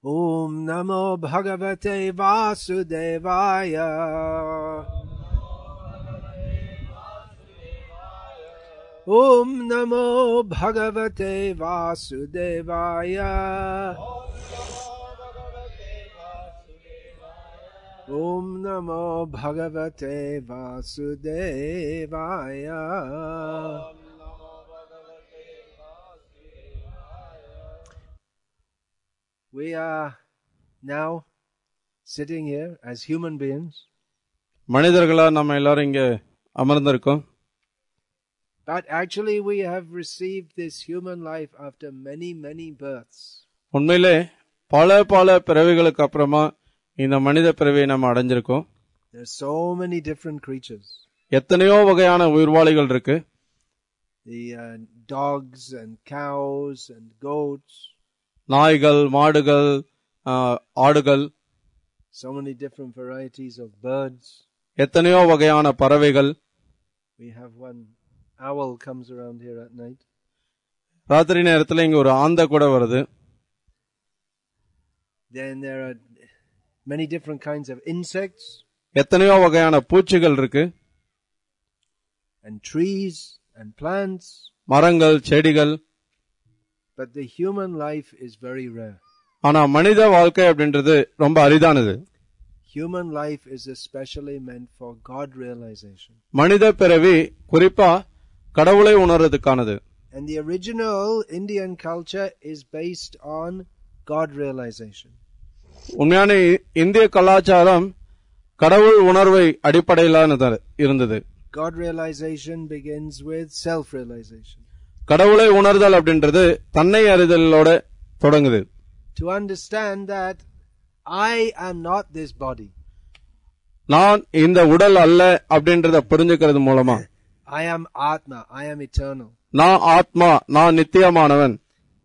Om Namo Bhagavate Vasudevaya. Om Namo Bhagavate Vasudevaya. Om Namo Bhagavate Vasudevaya. We are now sitting here as human beings. மனிதர்களா நம்ம எல்லாரும் இங்க அமர்ந்திருக்கோம். But actually we have received this human life after many births. உண்மையிலே பல பிறவிகளுக்கு அப்புறமா இந்த மனித பிறவியை நம்ம அடைஞ்சிருக்கோம். There are so many different creatures. எத்தனையோ வகையான உயிர்வாளிகள் இருக்கு. The dogs and cows and goats. நாய்கள், மாடுகள், ஆடுகள். So many different varieties of birds. எத்தனையோ வகையான பறவைகள். We have one owl comes around here at night. ராத்திரி நேரத்துல இங்க ஒரு ஆந்த கூட வருது. Then there are many different kinds of insects. எத்தனையோ வகையான பூச்சிகள் இருக்கு. And trees and plants. மரங்கள், செடிகள். But the human life is very rare. ஆனா மனித வாழ்க்கை அப்படின்றது ரொம்ப அரிதானது. Human life is especially meant for God realization. மனித பிறவி குறிப்பா கடவுளை உணர்றதுக்கானது. And the original Indian culture is based on God realization. உண்மையான இந்திய கலாச்சாரம் கடவுள் உணர்வை அடிப்படையிலானது இருந்தது. God realization begins with self realization. கடவுளை உணர்தல் அப்படின்றது தன்னை அறிதலோட தொடங்குது. To understand that I am not this body. நான் இந்த உடல் அல்ல அப்படின்றத புரிஞ்சுக்கிறது மூலமா I am Atma, I am eternal. நான் ஆத்மா, நான் நித்தியமானவன்.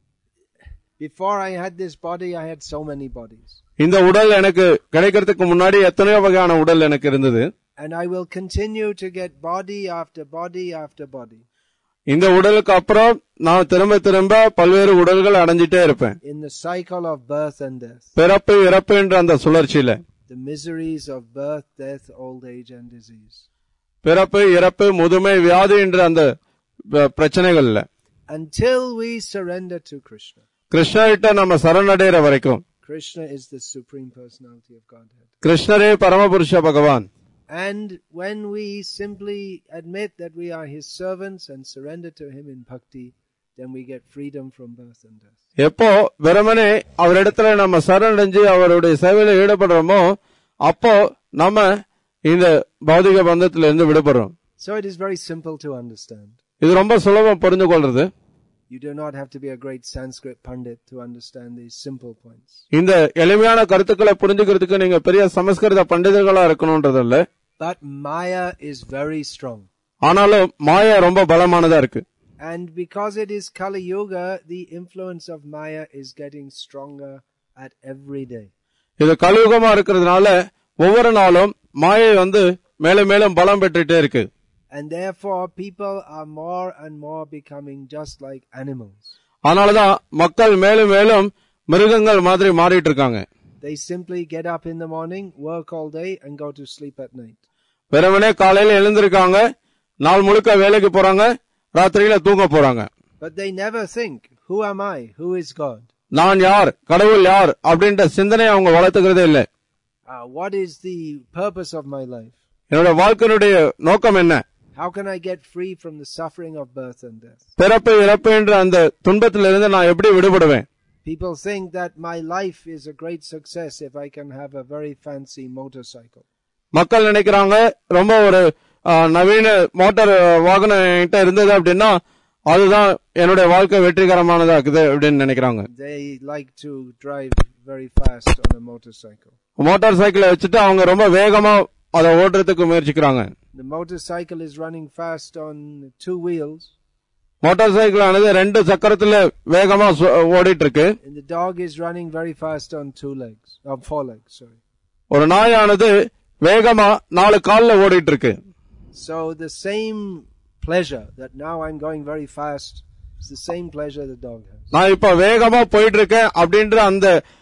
Before I had this body, I had so many bodies. இந்த உடல் எனக்கு கிடைக்கிறதுக்கு முன்னாடி எத்தனையோ வகையான உடல் எனக்கு இருந்தது. And I will continue to get body after body after body. இந்த உடலுக்கு அப்புறம் நான் திரும்ப பல்வேறு உடல்கள் அடைஞ்சிட்டே இருப்பேன். In the cycle of birth and death. பிறப்பு இறப்பு என்ற அந்த சுழற்சியில. The miseries of birth, death, old age and disease. பிறப்பு இறப்பு முதுமை வியாதி என்ற அந்த பிரச்சனைகள்ல. Until we surrender to Krishna. கிருஷ்ணர்கிட்ட நம்ம சரணடைற வரைக்கும். Krishna is the supreme personality of Godhead. கிருஷ்ணரே பரமபுருஷ பகவான். And when we simply admit that we are his servants and surrender to him in bhakti, then we get freedom from birth and death. எப்போ வெறுமனே அவரிடத்துல நம்ம சரணடைஞ்சு அவருடைய சேவையில ஈடுபடுறோமோ அப்போ நம்ம இந்த பௌதிக பந்தத்திலிருந்து விடுபடுறோம். So it is very simple to understand. இது ரொம்ப சுலபம் புரிந்து கொள்றது. You do not have to be a great Sanskrit pandit to understand these simple points. இந்த எளிமையான கருத்துக்களை புரிஞ்சுக்கிறதுக்கு நீங்க பெரிய சமஸ்கிருத பண்டிதர்களா இருக்கணும்ன்றதில்ல. But Maya is very strong. ஆனாலும் மாயா ரொம்ப பலமானதா இருக்கு. And because it is Kali Yuga, the influence of Maya is getting stronger at every day. இது கலியுகமா இருக்கிறதுனால ஒவ்வொரு நாளும் மாயை மேலும் மேலும் பலம் பெற்றுட்டே இருக்கு. And therefore people are more and more becoming just like animals. ஆனால்தான் மக்கள் மேலும் மேலும் மிருகங்கள் மாதிரி மாறிட்டு இருக்காங்க. They simply get up in the morning, work all day and go to sleep at night. வெறுமனே காலையில எழுந்திருக்காங்க, நாள் முழுக்க வேலைக்கு போறாங்க, ராத்திரியில தூங்க போறாங்க. But they never think, who am I? Who is God? நான் யார், கடவுள் யார் அப்படின்ற சிந்தனை அவங்க வளர்த்துக்கிறதே இல்லை. What is the purpose of my life? என்னோட வாழ்க்கையினுடைய நோக்கம் என்ன? How can I get free from the suffering of birth and death? பிறப்பு இறப்பு என்ற அந்த துன்பத்திலிருந்து நான் எப்படி விடுபடுவேன்? People think that my life is a great success if I can have a very fancy motorcycle. மக்கள் நினைக்கிறாங்க ரொம்ப ஒரு நவீன மோட்டார் வாகனம் என்கிட்ட இருந்தது அப்படின்னா அதுதான் என்னுடைய வாழ்க்கை வெற்றிகரமானதா இருக்குது அப்படின்னு நினைக்கிறாங்க. They like to drive very fast on a motorcycle. Motor சைக்கிளை வச்சுட்டு அவங்க ரொம்ப வேகமா அதை ஓட்டுறதுக்கு முயற்சிக்கிறாங்க. The motorcycle is running fast on 2 wheels. Motor cycle ஆனது 2 சக்கரத்துல வேகமா ஓடிட்டு இருக்கு. And the dog is running very fast on 4 legs, sorry. ஒரு நாயானது வேகமா 4 கால்ல ஓடிட்டு இருக்கு. So the same pleasure that now I'm going very fast is the same pleasure the dog has. நான் இப்ப வேகமா போயிட்டு இருக்கேன் அப்படின்ற அந்த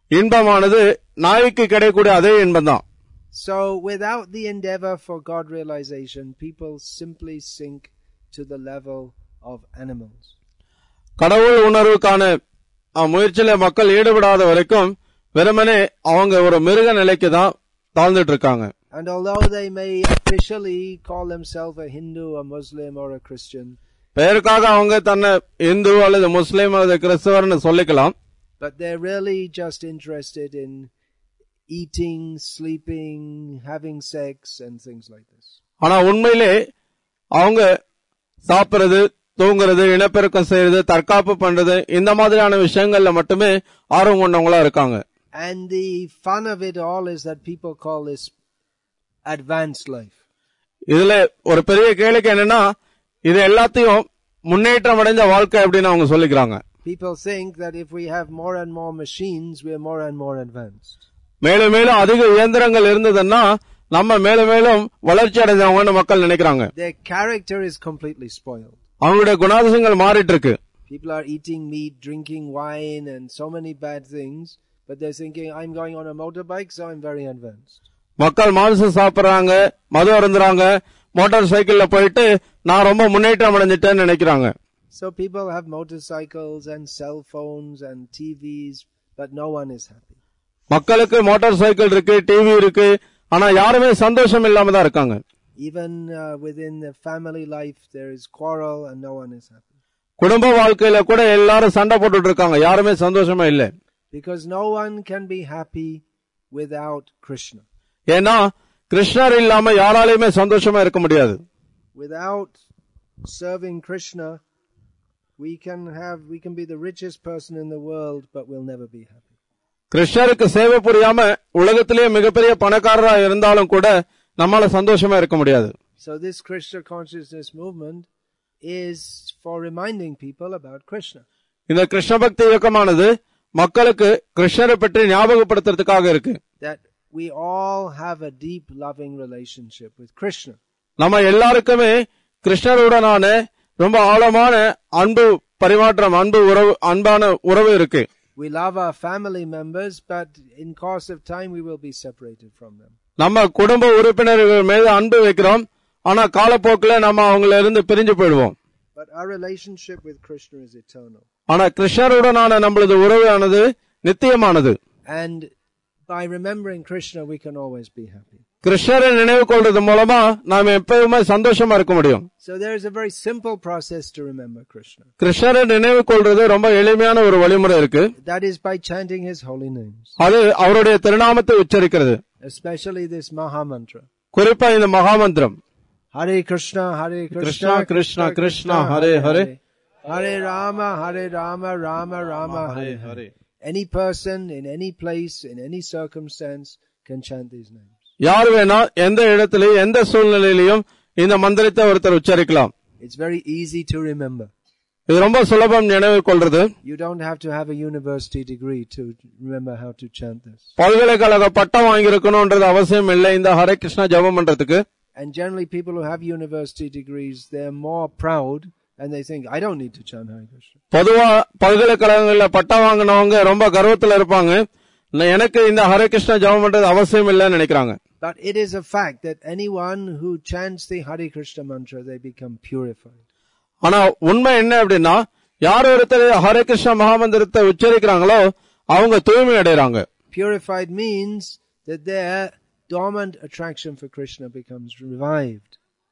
இன்பமானது நாய்க்கு கிடைக்கக்கூடிய அதே இன்பம் தான். So without the endeavor for God realization, people simply sink to the level of animals. கடவுள் உணர்வுக்கான முயற்சியில மக்கள் ஈடுபடாத வரைக்கும் வெறுமனே அவங்க ஒரு மிருக நிலைக்கு தான் தாழ்ந்துட்டு இருக்காங்க. And although they may officially call themselves a Hindu, a Muslim or a Christian, பெயருக்காக அவங்க தன்னை இந்து அல்லது முஸ்லீம் அல்லது கிறிஸ்தவர்னு சொல்லிக்கலாம். But they're really just interested in eating, sleeping, having sex and things like this. ஆனா உண்மையிலே அவங்க சாப்பிடுறது, தூங்குறது, இனப்பெருக்கம் செய்யறது, தற்காப்பு பண்றது இந்த மாதிரியான விஷயங்கள்ல மட்டுமே ஆர்வம் கொண்டவங்களா இருக்காங்க. And the fun of it all is that people call this advanced life. இதுல ஒரு பெரிய கேள்வி என்னன்னா, இது எல்லாத்தையும் முன்னேற்றம் அடைந்த வாழ்க்கை அப்படின்னு அவங்க சொல்லிக்கிறாங்க. People think that if we have more and more machines, we are more and more advanced. மேலும் மேலும் அதிக இயந்திரங்கள் இருந்ததுன்னா நம்ம மேலும் மேலும் வளர்ச்சி அடைஞ்சவங்கன்னு மக்கள் நினைக்கிறாங்க. Their character is completely spoiled. அவங்களுடைய குணாதிசயங்கள் மாறிட்டு இருக்கு. People are eating meat, drinking wine and so many bad things, but they're thinking I'm going on a motorbike, so I'm very advanced. மக்கள் மாംസം சாப்பிடுறாங்க, மது அருந்துறாங்க, மோட்டார் சைக்கிள்ல போயிட்டு நான் ரொம்ப முன்னேற்றம் அடைஞ்சிட்டேன்னு நினைக்கிறாங்க. So people have motorcycles and cell phones and TVs, but no one is happy. மக்களுக்கு motor cycle இருக்கு, டிவி இருக்கு, ஆனா யாருமே சந்தோஷம் இல்லாம தான் இருக்காங்க. Even within the family life there is quarrel and no one is happy. குடும்ப வாழ்க்கையில கூட எல்லாரும் சண்டை போட்டுட்டு இருக்காங்க, யாருமே சந்தோஷமா இல்ல. Because no one can be happy without Krishna. ஏன்னா கிருஷ்ணர் இல்லாம யாராலையுமே சந்தோஷமா இருக்க முடியாது. Without serving Krishna, we can be the richest person in the world, but we'll never be happy. கிருஷ்ணருக்கு சேவை புரியாம உலகத்திலேயே மிகப்பெரிய பணக்காரரா இருந்தாலும் கூட நம்மால சந்தோஷமா இருக்க முடியாது. So this Krishna consciousness movement is for reminding people about Krishna. இந்த கிருஷ்ண பக்தி இயக்கமானது மக்களுக்கு கிருஷ்ணரை பற்றி ஞாபகப்படுத்துறதுக்காக இருக்கு. That we all have a deep loving relationship with Krishna. நம்ம எல்லாருக்குமே கிருஷ்ணருடனான ரொம்ப ஆழமான அன்பு பரிமாற்றம், அன்பான உறவு இருக்கு. We love our family members, but in course of time we will be separated from them. நம்ம குடும்ப உறுப்பினர்கள் மீது அன்பு வைக்கிறோம், ஆனா காலப்போக்கில் நம்ம அவங்கள இருந்து பிரிஞ்சு போயிடுவோம். But our relationship with Krishna is eternal. ஆனா கிருஷ்ணருடனான நம்மளது உறவானது நித்தியமானது. And by remembering Krishna we can always be happy. கிருஷ்ணரை நினைவு கொள்றது மூலமா நாம எப்பவுமே சந்தோஷமா இருக்க முடியும். So there is a very simple process to remember Krishna. கிருஷ்ணரை நினைவு கொள்றது ரொம்ப எளிமையான ஒரு வழிமுறை இருக்கு. That is by chanting his holy names. அது அவருடைய திருநாமத்தை உச்சரிக்கிறது. Especially this Maha Mantra. குறிப்பா இந்த மகாமந்திரம். Hare Krishna, Hare Krishna, Krishna Krishna, Hare Hare, Hare Rama, Rama Rama, Hare Hare. Any person in any place in any circumstance can chant these names. யார் வேணா எந்த இடத்திலேயும் எந்த சூழ்நிலையிலும் இந்த மந்திரத்தை ஒருத்தர் உச்சரிக்கலாம். It's very easy to remember. இது ரொம்ப சுலபம் நினைவு கொள்றது. You don't have to have a university degree to remember how to chant this. பல்கலைக்கழக பட்டம் வாங்கியிருக்கணும்ன்றது அவசியம் இல்லை இந்த ஹரே கிருஷ்ணா ஜெபம் பண்றதுக்கு. And generally people who have university degrees, they're more proud and they think I don't need to chant Hare Krishna. பொதுவா பல்கலைக்கழகங்கள்ல பட்டம் வாங்கினவங்க ரொம்ப கர்வத்துல இருப்பாங்க, எனக்கு இந்த ஹரே கிருஷ்ணா ஜெபம் பண்றது அவசியம் இல்லைன்னு நினைக்கிறாங்க. But it is a fact that anyone who chants the Hare Krishna mantra, they become purified. ஆனா உண்மை என்ன அப்படின்னா, யார் ஒருத்தர் ஹரே கிருஷ்ணா மகாமந்திரத்தை உச்சரிக்கிறாங்களோ அவங்க தூய்மை அடைறாங்க. Purified means that their dormant attraction for Krishna becomes revived.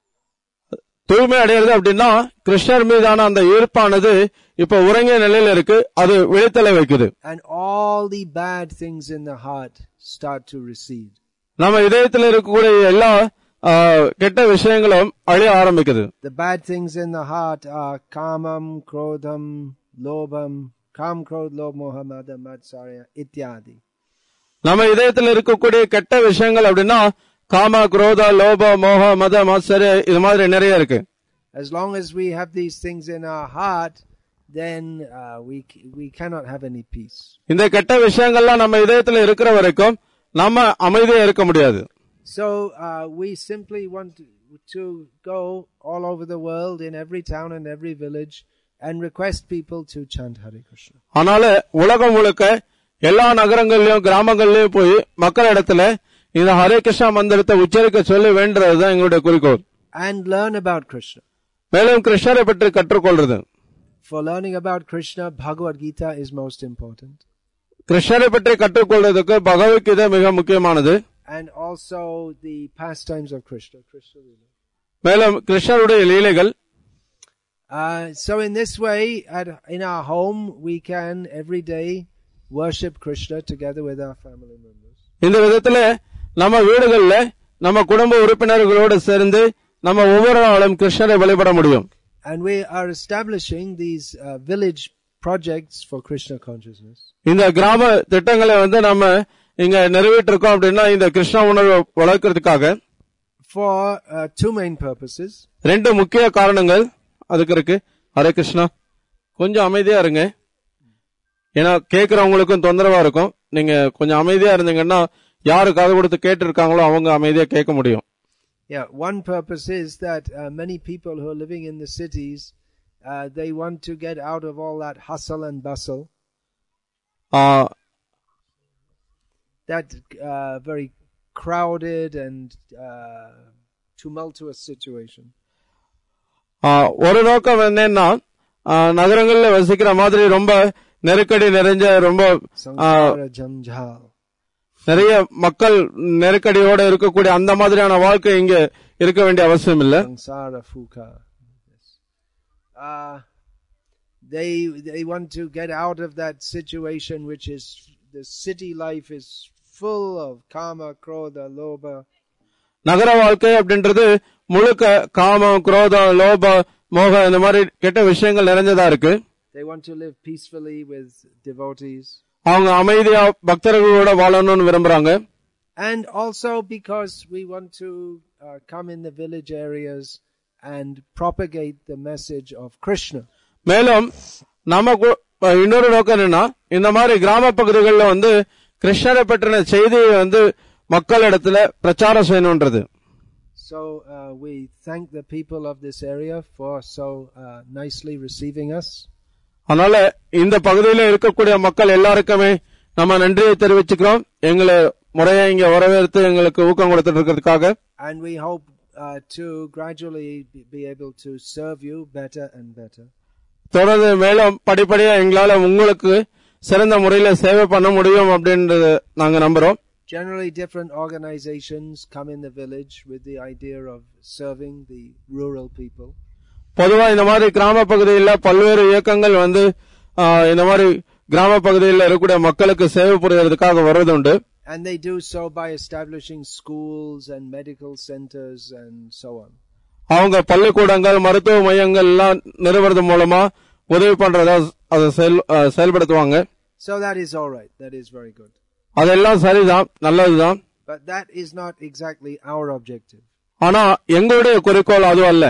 தூய்மை அடைகிறது அப்படின்னா கிருஷ்ணர் மீதான அந்த ஈர்ப்பானது இப்ப உறங்கிய நிலையில இருக்கு, அது விழித்தலை வைக்குது. And all the bad things in the heart start to recede. நம்ம இதயத்தில் இருக்கக்கூடிய எல்லா கெட்ட விஷயங்களும் அழிய ஆரம்பிக்குது. The bad things in the heart are kamam, krodham, lobham, kam, krodh, lobh, moha, mada, matsarya, ityadi. நம்ம இதயத்தில் இருக்கக்கூடிய கெட்ட விஷயங்கள் அப்படின்னா காம, குரோத, லோப, மோக, மத, மாத்சர்ய இது மாதிரி நிறைய இருக்கு. As long as we have these things in our heart, then we cannot have any peace. இந்த கெட்ட விஷயங்கள்லாம் நம்ம இதயத்தில் இருக்கிற வரைக்கும் நம்ம அமைதியா இருக்க முடியாது. So we simply want to go all over the world in every town and every village and request people to chant Hare Krishna. ஆனால உலகம் முழுக்க எல்லா நகரங்கள்லயும் கிராமங்கள்லயும் போய் மக்களிடத்துல இந்த ஹரே கிருஷ்ணா மந்திரத்தை உச்சரிக்க சொல்லி வேண்டுறதுதான் எங்களுடைய குறிக்கோள். And learn about Krishna. மேலும் கிருஷ்ணரை பற்றி கற்றுக்கொள்றது. For learning about Krishna, Bhagavad Gita is most important. கிருஷ்ணரை பற்றி கற்றுக்கொள்றதுக்கு பகவத்கீதை மிக முக்கியமானது. And also the pastimes of Krishna. மேலும் கிருஷ்ணருடைய லீலைகள். So in this way, in our home, we can every day worship Krishna together with our family members. இந்த விதத்துல நம்ம வீடுகள்ல நம்ம குடும்ப உறுப்பினர்களோடு சேர்ந்து நம்ம ஒவ்வொரு நாளும் கிருஷ்ணரை வழிபட முடியும். And we are establishing these village projects for Krishna consciousness. இந்த கிராம திட்டங்களை நம்ம இங்க நிறைவேற்றிருக்கோம் அப்படின்னா இந்த கிருஷ்ண உணர்வை வளர்க்கறதுக்காக. For two main purposes. ரெண்டு முக்கிய காரணங்கள் அதுக்கு இருக்கு. ஹரே கிருஷ்ணா. கொஞ்சம் அமைதியா இருங்க, ஏன்னா கேட்கறவங்களுக்கும் தொந்தரவா இருக்கும். நீங்க கொஞ்சம் அமைதியா இருந்தீங்கன்னா யாரு காது கொடுத்து கேட்டு இருக்காங்களோ அவங்க அமைதியா கேட்க முடியும். Yeah, one purpose is that many people who are living in the cities, they want to get out of all that hustle and bustle. That very crowded and tumultuous situation. ஒரு நோக்கம் என்னன்னா நகரங்கள்ல வசிக்கிற மாதிரி ரொம்ப நெருக்கடி நிறைஞ்ச ரொம்ப நிறைய மக்கள் நெருக்கடியோட இருக்கக்கூடிய அந்த மாதிரியான வாழ்க்கை இங்க இருக்க வேண்டிய அவசியம் இல்ல. They want to get out of that situation which is the city life is full of kama, krodha, lobha. நகர வாழ்க்கை அப்படின்றது முழுக்க காமம், குரோதம், லோப, மோகம் இந்த மாதிரி கெட்ட விஷயங்கள் நிறைஞ்சதா இருக்கு. They want to live peacefully with devotees. அவங்க அமைதியா பக்தர்களோட வாழணும்னு விரும்புறாங்க. And also because we want to come in the village areas and propagate the message of Krishna. மேலும் நமக்கு இன்னொரு நோக்கம் என்னன்னா இந்த மாதிரி கிராம பகுதிகளில் கிருஷ்ணரை பற்றின செய்தியை மக்களிடத்துல பிரச்சாரம் செய்யணும்ன்றது. So we thank the people of this area for so nicely receiving us. அதனால இந்த பகுதியில் இருக்கக்கூடிய மக்கள் எல்லாருக்குமே நம்ம நன்றியை தெரிவிச்சுக்கிறோம், எங்களை முறையா இங்க வரவேற்று எங்களுக்கு ஊக்கம் கொடுத்துட்டு இருக்கிறதுக்காக. And we hope to gradually be able to serve you better and better. தொடர்ந்து மேலும் படிப்படியா எங்களால உங்களுக்கு சிறந்த முறையில சேவை பண்ண முடியும் அப்படின்றது நாங்க நம்புறோம். Generally different organizations come in the village with the idea of serving the rural people. பொதுவா இந்த மாதிரி கிராம பகுதியில் பல்வேறு இயக்கங்கள் இந்த மாதிரி கிராம பகுதியில் இருக்கக்கூடிய மக்களுக்கு சேவை புரியறதுக்காக வர்றதுண்டு. And they do so by establishing schools and medical centers and so on. அவங்க பள்ளிக்கூடங்கள், மருத்துவ மையங்கள் எல்லாம் நிறுவறது மூலமா உதவி பண்றதா அதை செயல்படுத்துவாங்க. So that is all right. That is very good. அதெல்லாம் சரிதான், நல்லதுதான். But that is not exactly our objective. ஆனா எங்களுடைய குறிக்கோள் அது அல்ல.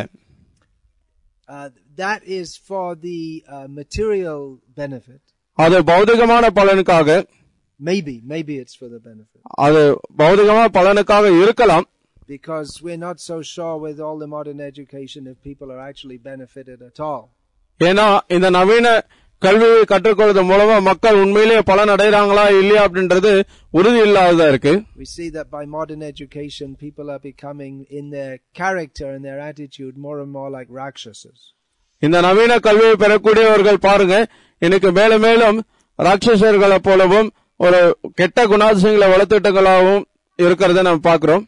That is for the material benefit. அது பௌதிகமான பலனுக்காக. Maybe it's for the benefit. அது பௌதிகமான பலனுக்காக இருக்கலாம். Because we're not so sure with all the modern education if people are actually benefited at all. ஏன்னா இந்த நவீன கல்வியை கற்றுக்கொள்வது மூலமா மக்கள் உண்மையிலேயே பலன் அடைறாங்களா இல்லையா அப்படின்றது உறுதி இல்லாததா இருக்கு. We see that by modern education people are becoming in their character and their attitude more and more like rakshasas. இந்த நவீன கல்வியை பெறக்கூடியவர்கள் பாருங்க எனக்கு மேலும் மேலும் ராட்சசர்களை போலவும் ஒரு கெட்ட குணாதிசயங்களை வளர்த்துட்டங்களாகவும் இருக்கிறத நம்ம பார்க்கிறோம்.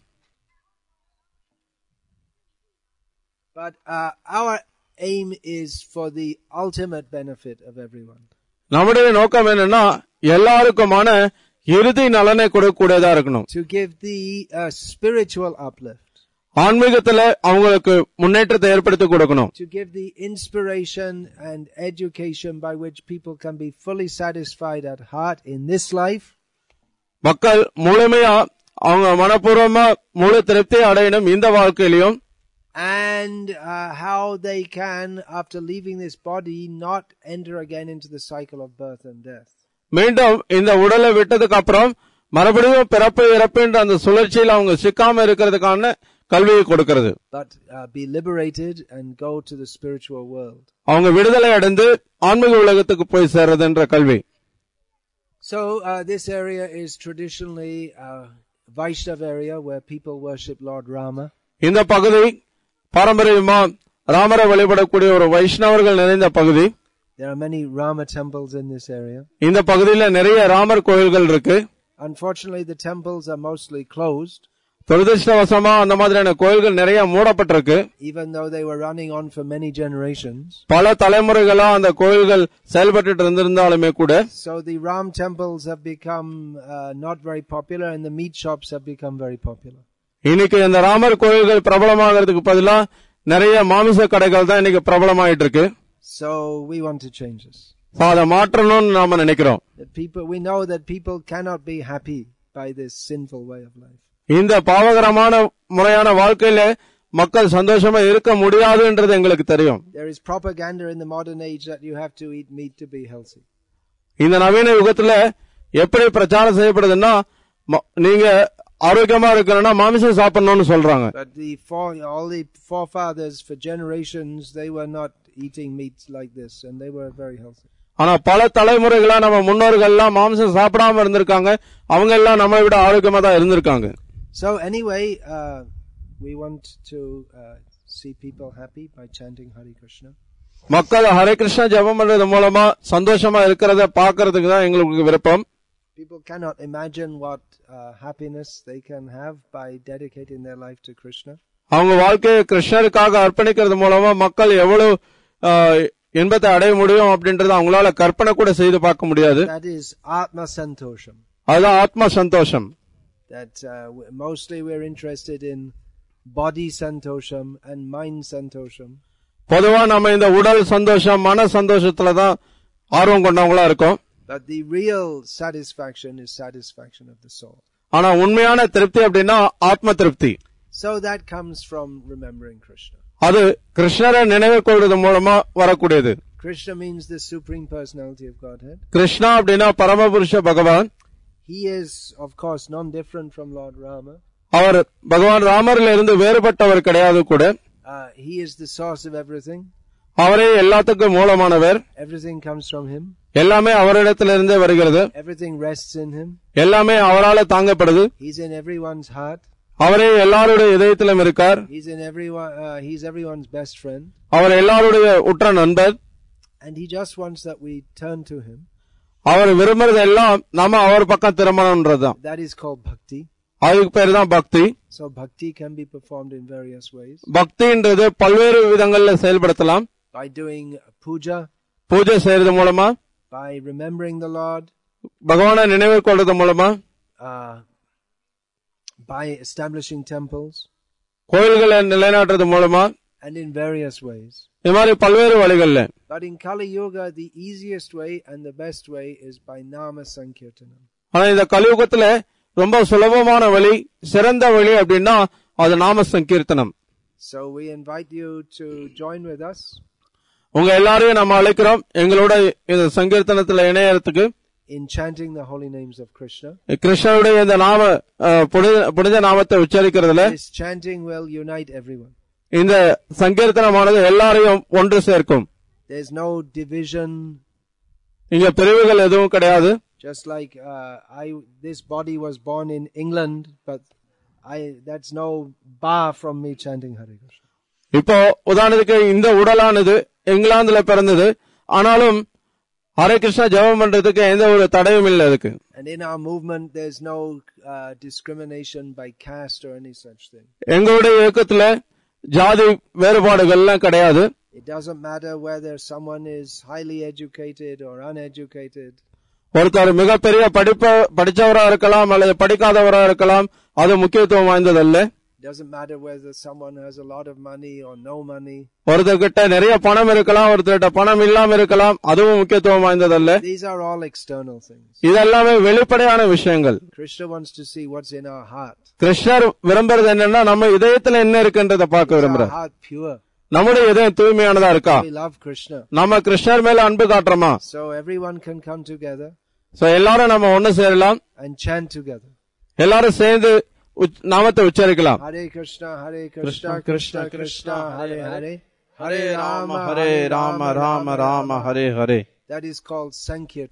But our aim is for the ultimate benefit of everyone. நம்முடைய நோக்கம் என்னன்னா எல்லாருக்குமான இறுதி நலனை கொடுக்கக்கூடியதா இருக்கணும். To give the spiritual uplift. ஆன்மீகத்துல அவங்களுக்கு முன்னேற்றத்தை ஏற்படுத்தி கொடுக்கணும். To give the inspiration and education by which people can be fully satisfied at heart in this life. மக்கள் முழுமையா அவங்க மனப்பூர்வமா முழு திருப்தி அடையணும் இந்த வாழ்க்கையிலும். And how they can, after leaving this body, not enter again into the cycle of birth and death. மீண்டும் இந்த உடலை விட்டதுக்கு அப்புறம் மறுபடியும் பிறப்பு இறப்புன்ற அந்த சுழற்சியில் அவங்க சிக்காம இருக்கிறதுக்கான கல்வியை கொடுக்கிறது. But be liberated and go to the spiritual world. அவங்க விடுதலை அடைந்து ஆன்மீக உலகத்துக்கு போய் சேர்றதுன்ற கல்வி. So this area is traditionally a Vaishnav area where people worship Lord Rama. இந்த பகுதி பாரம்பரியமா ராமரை வழிபடக்கூடிய ஒரு வைஷ்ணவர்கள் நிறைந்த பகுதி. There are many Rama temples in this area. இந்த பகுதியில நிறைய ராமர் கோயில்கள் இருக்கு. Unfortunately, the temples are mostly closed. துரதிர்ஷ்டவசமா அந்த மாதிரியான கோயில்கள் நிறைய மூடப்பட்டிருக்கு. Even though they were running on for many generations. பல தலைமுறைகளா அந்த கோயில்கள் செயல்பட்டு இருந்திருந்தாலுமே கூட. So the Ram temples have become not very popular and the meat shops have become very popular. இன்னைக்கு இந்த ராமர் கோயில்கள் பிரபலமாகிறதுக்கு பதிலா நிறைய மாமிச கடைகள் தான் இன்னைக்கு பிரபலமாயிட்டு இருக்கு. So we want to change this. அதை மாற்றணும்னு நாம நினைக்கிறோம். We know that people cannot be happy by this sinful way of life. இந்த பாவகரமான முறையான வாழ்க்கையில மக்கள் சந்தோஷமா இருக்க முடியாதுன்றது எங்களுக்கு தெரியும். There is propaganda in the modern age that you have to eat meat to be healthy. இந்த நவீன யுகத்துல எப்படி பிரச்சாரம் செய்யப்படுதுன்னா நீங்க ஆரோக்கியமா இருக்கணும்னா மாமிசம் சாப்பிடணும்னு சொல்றாங்க. But all the forefathers for generations they were not eating meat like this and they were very healthy. ஆனா பல தலைமுறைகளா நம்ம முன்னோர்கள் எல்லாம் மாமிசம் சாப்பிடாம இருந்திருக்காங்க. அவங்க எல்லாம் நம்மை விட ஆரோக்கியமா தான் இருந்திருக்காங்க. So anyway, we want to see people happy by chanting Hare Krishna. மக்கள் ஹரே கிருஷ்ணா ஜெபம் பண்றது மூலமா சந்தோஷமா இருக்கிறத பார்க்கிறதுக்கு தான் எங்களுக்கு விருப்பம். People cannot imagine what happiness they can have by dedicating their life to Krishna. அவங்க வாழ்க்கையை கிருஷ்ணருக்காக அர்ப்பணிக்கிறது மூலமா மக்கள் எவ்வளவு இன்பத்தை அடைய முடியும் அப்படின்றத அவங்களால கற்பனை கூட செய்து பார்க்க முடியாது. That is Atma Santosham. அதுதான் ஆத்ம சந்தோஷம். That mostly we're interested in body santosham and mind santosham. பொதுவா நம்ம இந்த உடல் சந்தோஷம் மன சந்தோஷத்துல தான் ஆர்வம் கொண்டவங்களா இருக்கோம். But the real satisfaction is satisfaction of the soul. ஆனா உண்மையான திருப்தி அப்படின்னா ஆத்ம திருப்தி. So that comes from remembering Krishna. அது கிருஷ்ணரை நினைவு கொள்வது மூலமா வரக்கூடியது. Krishna means the supreme personality of Godhead. Krishna அப்படின்னா பரமபுருஷ பகவான். He is of course non different from Lord Rama. அவர் பகவான் ராமரில் இருந்து வேறுபட்டவர் கிடையாது கூட. He is the source of everything. அவரே எல்லாத்துக்கும் மூலமானவர். Everything comes from him. எல்லாமே அவரிடத்திலிருந்தே வருகிறது. Everything rests in him. எல்லாமே அவரால தாங்கப்படுது. He's in everyone's heart. அவரே எல்லாருடைய இதயத்திலும் இருக்கார். He's everyone's best friend. அவர் எல்லாருடைய உற்ற நண்பர். And he just wants that we turn to him. அவர் விரும்புறது எல்லாம் நாம அவர் பக்கம் திரும்பணும்ன்றதுதான். That is called bhakti. அதுக்கு பேரு தான் பக்தி. So bhakti can be performed in various ways. பக்தின்றது பல்வேறு விதங்கள்ல செயல்படுத்தலாம். By doing puja. பூஜை செய்யறது மூலமா. By remembering the Lord. பகவானை நினைவு கொள்றது மூலமா. By establishing temples. கோயில்களை நிலைநாட்டுறது மூலமா. And in various ways. இது மாதிரி பல்வேறு வழிகள்ல. But in Kali Yuga, the easiest way and the best way is by Nama Sankirtanam. ஆனா இந்த கலியுகத்துல ரொம்ப சுலபமான வழி சிறந்த வழி அப்படின்னா அது நாம சங்கீர்த்தனம். So we invite you to join with us. உங்க எல்லாரையும் நம்ம அழைக்கிறோம் எங்களோட இந்த சங்கீர்த்தனத்துல இணையறதுக்கு. In chanting the holy names of Krishna. கிருஷ்ணனுடைய இந்த நாம புனித நாமத்தை உச்சரிக்கிறதுல. This chanting will unite everyone. இந்த சங்கீர்த்தனமானது எல்லாரையும் ஒன்று சேர்க்கும். There's no division. இங்க பிரிவுகள் எதுவும் கிடையாது. Just like this body was born in England, but that's no bar from me chanting Hare Krishna. இப்போ உதாரணத்துக்கு இந்த உடலானது இங்கிலாந்துல பிறந்தது, ஆனாலும் ஹரே கிருஷ்ணா ஜெபம் பண்றதுக்கு எந்த ஒரு தடையும் இல்லை அதுக்கு. And in our movement there's no discrimination by caste or any such thing. எங்களுடைய இயக்கத்துல ஜாதி வேறுபாடுகள்லாம் கிடையாது. It doesn't matter whether someone is highly educated or uneducated. ஒருத்தர் மிகப்பெரிய படிச்சவரா இருக்கலாம் அல்லது படிக்காதவரா இருக்கலாம், அது முக்கியத்துவம் வாய்ந்ததல்ல. Doesn't matter whether someone has a lot of money or no money. ஒருத்தர்கிட்ட நிறைய பணம் இருக்கலாம், ஒருத்தர்கிட்ட பணம் இல்லாம இருக்கலாம், அதுவும் முக்கியத்துவம் வாய்ந்ததல்ல. These are all external things. இதெல்லாமே வெளிப்படையான விஷயங்கள். Krishna wants to see what's in our heart. கிருஷ்ணர் விரும்புறது என்னன்னா நம்ம இதயத்துல என்ன இருக்குன்றத பார்க்க விரும்புறார். Heart pure. நம்முடைய இதயம் தூய்மையானதா இருக்கா? We love Krishna. நம்ம கிருஷ்ணர் மேல அன்பு காட்டுறோமா? So everyone can come together. So எல்லாரும் நம்ம ஒண்ணு சேரலாம். And chant together. எல்லாரும் சேர்ந்து நாமத்தை உச்சரிக்கலாம். Hare Krishna Krishna Krishna Hare Hare Hare Rama Rama Rama Hare Hare. That is called Sankirtana.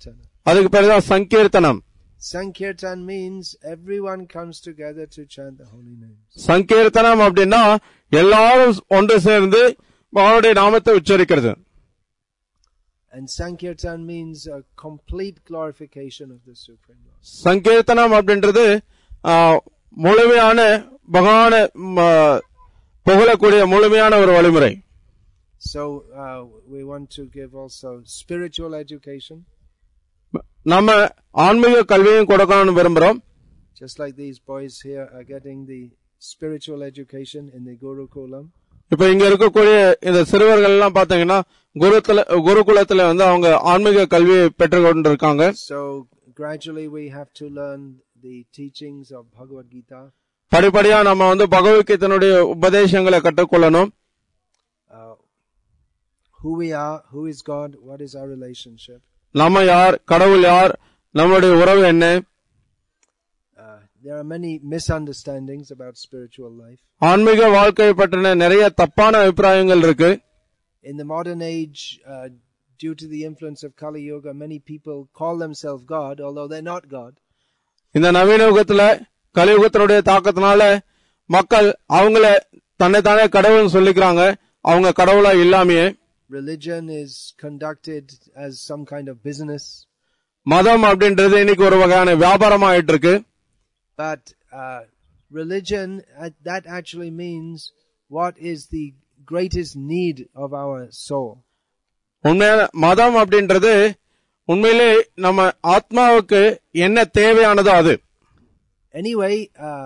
அதுக்கு பேரு தான் சங்கீர்த்தனம். Sankirtan means everyone comes together to chant the holy names. சங்கீர்த்தனம் அப்படின்னா எல்லாரும் ஒன்று சேர்ந்து அவருடைய நாமத்தை உச்சரிக்கிறது. And Sankirtan means a complete glorification of the Supreme Lord. சங்கீர்த்தனம் அப்படின்றது முழுமையான பகவானை புகழக்கூடிய முழுமையான ஒரு வழிமுறை. So we want to give also spiritual education. நம்ம ஆன்மீக கல்வியும் கொடுக்கணும்னு விரும்புறோம். Just like these boys here are getting the spiritual education in the Gurukulam. இப்ப இங்க இருக்கக்கூடிய இந்த சிறுவர்கள் எல்லாம் பாத்தீங்கன்னா குருகுலத்துல அவங்க ஆன்மீக கல்வியை பெற்றுக்கொண்டிருக்காங்க. So gradually we have to learn the teachings of Bhagavad Gita. படிப்படியா நம்ம பகவத்கீதையினுடைய உபதேசங்களை கற்றுக்கொள்ளணும். Who we are, who is God, what is our relationship. நம்ம யார், கடவுள் யார், நம்முடைய உறவு என்ன. There are many misunderstandings about spiritual life. ஆன்மீக வாழ்க்கையை பற்றின நிறைய தப்பான அபிப்பிராயங்கள் இருக்கு. In the modern age, due to the influence of Kali Yuga, many people call themselves God, although they're not God. இந்த நவீன யுகத்துல கலியுகத்தினுடைய தாக்கத்தினால மக்கள் அவங்கள தன்னைத்தானே கடவுள்னு சொல்லிக்கிறாங்க, அவங்க கடவுளா இல்லாமையே. Religion is conducted as some kind of business. மதம் அப்படின்றது இன்னைக்கு ஒரு வகையான வியாபாரம் ஆயிட்டு இருக்கு. But religion, that actually means what is the greatest need of our soul. உண்மையான மதம் அப்படின்றது உண்மையிலே நம்ம ஆத்மாவுக்கு என்ன தேவையானதோ அது. Anyway,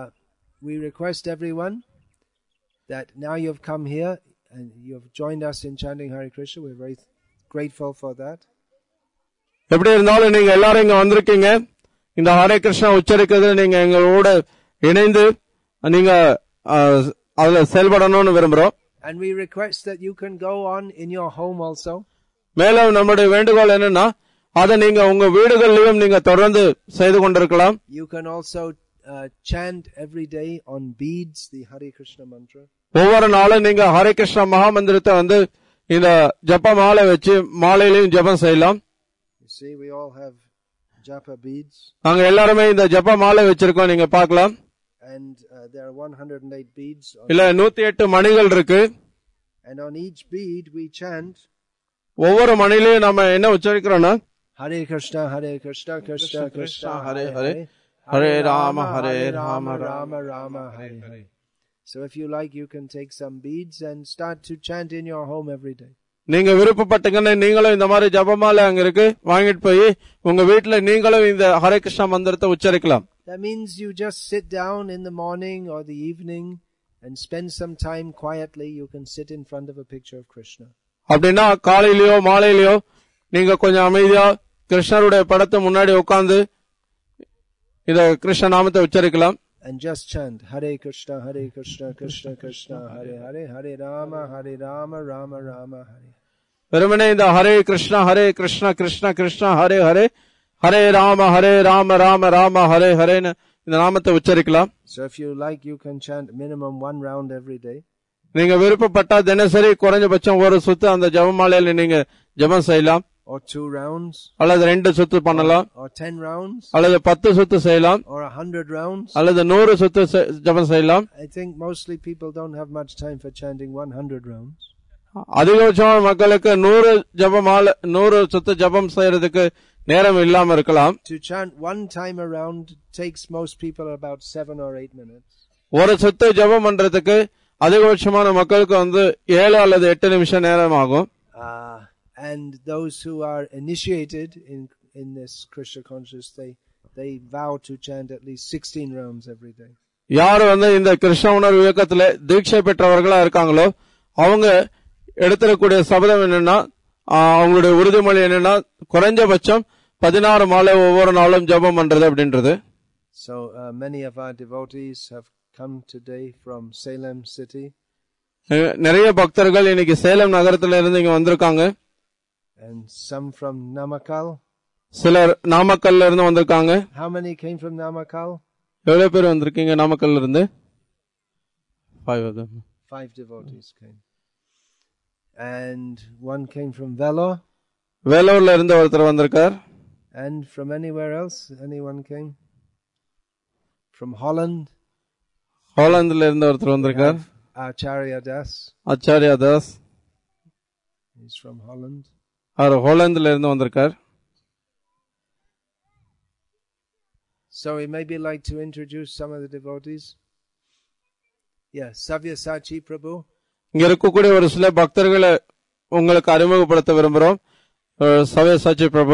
we request everyone that now you have come here and you have joined us in chanting Hare Krishna. We're very grateful for that. எப்படி இருந்தாலும் நீங்க எல்லாரும் இங்க வந்திருக்கீங்க, இந்த ஹரே கிருஷ்ணா உச்சரிக்கிறது நீங்க எங்களோட இணைந்து நீங்க அதுல செயல்படணும்னு விரும்புறோம். And we request that you can go on in your home also. மேலும் நம்முடைய வேண்டுகோள் என்னன்னா அதை நீங்க உங்க வீடுகளிலும் நீங்க தொடர்ந்து செய்து கொண்டிருக்கலாம். You can also chant every day on beads the Hare Krishna mantra. ஒவ்வொரு நாளும் நீங்க ஹரே கிருஷ்ணா மகா மந்திரத்தை இந்த ஜப மாலை வச்சு மாலையிலையும் ஜபம் செய்யலாம். You see, we all have japa beads. நாங்க எல்லாருமே இந்த ஜப மாலை வச்சிருக்கோம், நீங்க பார்க்கலாம். And there are 108 beads. இல்ல 108 மணிகள் இருக்கு. And on each bead we chant. ஒவ்வொரு மணிலையும் நம்ம என்ன உச்சரிக்கிறோம்னா Hare Krishna, Hare Krishna, Krishna Krishna, Hare Hare, Hare Rama, Hare Rama, Rama Rama, Hare Hare. So if you like, you can take some beads and start to chant in your home every day. நீங்க விருப்பப்பட்டீங்கன்னா நீங்களும் இந்த மாதிரி ஜபமாலை அங்க இருக்கு வாங்கிட்டு போய் உங்க வீட்டுல நீங்களும் இந்த ஹரே கிருஷ்ணா மந்திரத்தை உச்சரிக்கலாம். That means you just sit down in the morning or the evening and spend some time quietly. You can sit in front of a picture of Krishna. அப்படின்னா காலையிலயோ மாலையிலயோ நீங்க கொஞ்சம் அமைதியா கிருஷ்ணருடைய படத்தை முன்னாடி உட்கார்ந்து இத கிருஷ்ண நாமத்தை உச்சரிக்கலாம். And just chant Hare Krishna, Hare Krishna, Krishna Krishna, Hare Hare, Hare Rama, Rama Rama, Hare. வெறுமனே இந்த ஹரே கிருஷ்ணா ஹரே கிருஷ்ணா கிருஷ்ணா கிருஷ்ணா ஹரே ஹரே, ஹரே ராம ராம ராம ஹரே ஹரேன்னு இந்த நாமத்தை உச்சரிக்கலாம். So if you like, you can chant minimum 1 round every day. நீங்க விருப்பப்பட்டா தினசரி குறைஞ்சபட்சம் ஒரு சுத்து அந்த ஜபமாலையில நீங்க ஜபம் செய்யலாம். Or 2 rounds. அல்லது 2 சுத்து பண்ணலாம். Or 10 rounds. அல்லது 10 சுத்து செய்யலாம். Or 100 rounds. அல்லது 100 சுத்து ஜபம் செய்யலாம். I think mostly people don't have much time for chanting 100 rounds. அதிகபட்சமான மக்களுக்கு 100 ஜபமாலை 100 சுத்து ஜபம் செய்யறதுக்கு நேரம் இல்லாம இருக்கலாம். To chant 1 time around takes most people about 7 or 8 minutes. ஒரு சுத்து ஜபம் பண்றதுக்கு அதிகபட்சமான மக்களுக்கு 7 அல்லது 8 நிமிஷம் நேரம் ஆகும். And those who are initiated in this Krishna consciousness, they vow to chant at least 16 rounds every day. யார் இந்த கிருஷ்ண உணர்வு இயக்கத்துல தீட்சை பெற்றவர்களா இருக்காங்களோ அவங்க எடுத்துக்கூடிய சபதம் என்னன்னா அவங்களுடைய உறுதிமொழி என்னன்னா குறைஞ்சபட்சம் 16 மாலை ஒவ்வொரு நாளும் ஜபம் பண்றது அப்படின்றது. So many of our devotees have come today from Salem city. நிறைய பக்தர்கள் இன்னைக்கு சேலம் நகரத்துல இருந்து இங்க வந்திருக்காங்க. And some from Namakkal. சிலர் நாமக்கல்ல இருந்து வந்திருக்காங்க. How many came from Namakkal? எவ்வளவு பேர் வந்திருக்கீங்க நாமக்கல்ல இருந்து? 5 of them. 5 devotees came. And one came from Vellore. வேலூர்ல இருந்து ஒருத்தர் வந்திருக்கார். And from anywhere else, anyone came? From Holland, ஹாலந்துல இருந்து ஒருத்தர் வந்திருக்கார். Acharya Das. Acharya Das, He's from Holland. அவர் ஹாலந்துல இருந்து வந்திருக்கார். So we maybe like to introduce some of the devotees. Yeah, Savyasachi Prabhu. இங்க இருக்கக்கூடிய ஒரு சில பக்தர்களை உங்களுக்கு அறிமுகப்படுத்த விரும்புகிறோம். சவ்யசாச்சி பிரபு,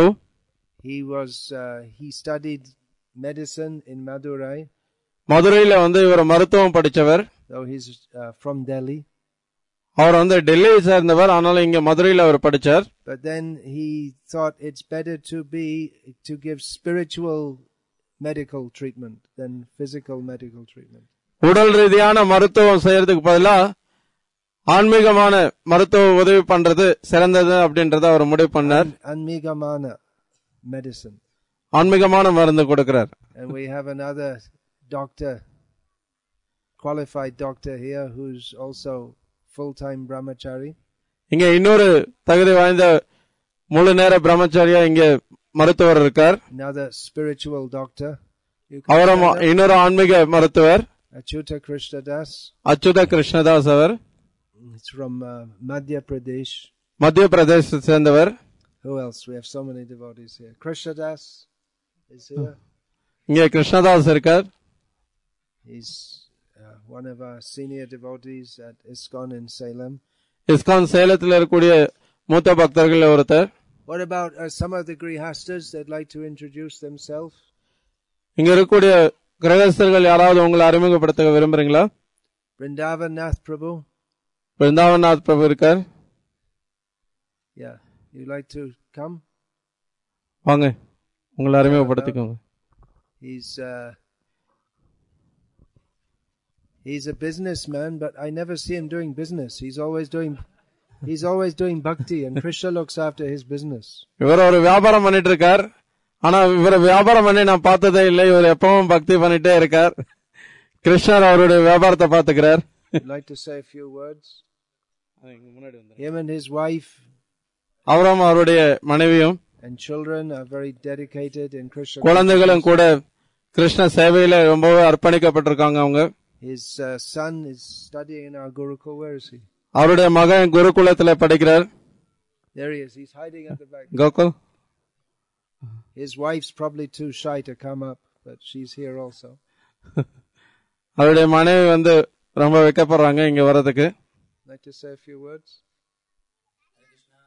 he studied medicine in Madurai. மதுரையில இவர் மருத்துவம் படிச்சவர். Though he's from Delhi. அவர் டெல்லியை சேர்ந்தவர், ஆனாலும் இங்க மதுரையில அவர் படிச்சார். But then he thought it's better to give spiritual medical treatment than physical medical treatment. உடல் ரீதியான மருத்துவம் செய்யறதுக்கு பதிலா ஆன்மீகமான மருத்துவ உதவி பண்றது சிறந்தது அப்படின்றத அவர் முடிவு பண்ணார். ஆன்மீகமான medicine. ஆன்மீகமான மருந்து கொடுக்கிறார். And we have another doctor, qualified doctor here, who's also full-time brahmachari. இங்க இன்னொரு தகுதி வாய்ந்த முழு நேர பிரம்மச்சாரியா இங்க மருத்துவர் இருக்கார். Another spiritual doctor. அவரும் இன்னொரு ஆன்மீக மருத்துவர். Achyuta Krishnadas. Achyuta Krishnadas our. It's from Madhya Pradesh. மத்திய பிரதேசத்தை சேர்ந்தவர். Who else? We have so many devotees here. Krishnadas is here. இங்க கிருஷ்ணதாஸ் இருக்கார். He's one of our senior devotees at ISKCON in Salem. ISKCON சேலத்தில் இருக்கக்கூடிய மூத்த பக்தர்கள் ஒருத்தர். What about some of the grihastas that like to introduce themselves? இங்க இருக்கக்கூடிய கிரகஸ்தர்கள் யாராவது உங்களை அறிமுகப்படுத்த விரும்புறீங்களா? Vrindavanath Prabhu. Vrindavanath Prabhu இருக்கார். Yeah, you like to come? வாங்க, உங்களை அறிமுகப்படுத்திக்கோங்க. He's a businessman, but I never see him doing business. He's always doing bhakti, and Krishna looks after his business. இவர் ஒரு வியாபாரம் பண்ணிட்டு இருக்கார், ஆனா இவர் வியாபாரம் பண்ணி நான் பார்த்ததே இல்லை. இவர் எப்பவும் பக்தி பண்ணிட்டே இருக்கார். கிருஷ்ணர் அவருடைய வியாபாரத்தை பார்த்துக்கிறார். I'd like to say a few words. Him and his wife, அவரும் அவருடைய மனைவியும் and children are very dedicated in Krishna. குழந்தைகளும் கூட கிருஷ்ண சேவையில ரொம்பவே அர்ப்பணிக்கப்பட்டிருக்காங்க. அவங்க His son is studying in our Gurukul. Where is he? அவருடைய மகன் குருகுலத்துல படிக்கிறார். There he is. He's hiding at the back. Gokul. His wife's probably too shy to come up, but she's here also. அவருடைய மனைவி ரொம்ப வெக்கப்படுறாங்க இங்க வரதுக்கு. Like to say a few words.